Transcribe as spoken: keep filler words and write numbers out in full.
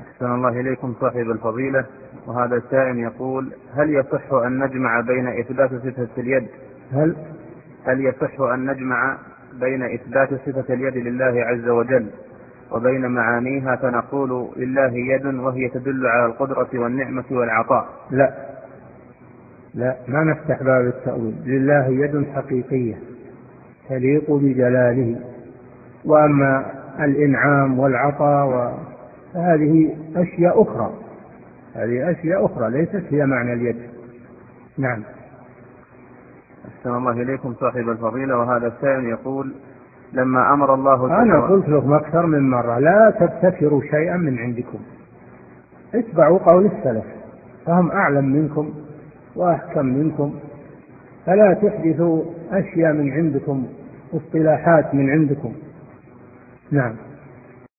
أحسن الله إليكم صاحب الفضيلة. وهذا سائل يقول: هل يصح أن نجمع بين إثبات صفة اليد هل هل يصح أن نجمع بين إثبات صفة اليد لله عز وجل وبين معانيها، فنقول لله يد وهي تدل على القدرة والنعمة والعطاء؟ لا لا ما نفتح باب التأويل. لله يد حقيقية تليق بجلاله، وأما الإنعام والعطاء فهذه أشياء أخرى هذه أشياء أخرى ليست هي معنى اليد. نعم. أحسن الله إليكم صاحب الفضيلة. وهذا سائل يقول: لما أمر الله جل أنا قلت لكم أكثر من مرة لا تبتكروا شيئا من عندكم، اتبعوا قول السلف فهم أعلم منكم وأحكم منكم، فلا تحدثوا أشياء من عندكم، اصطلاحات من عندكم. نعم.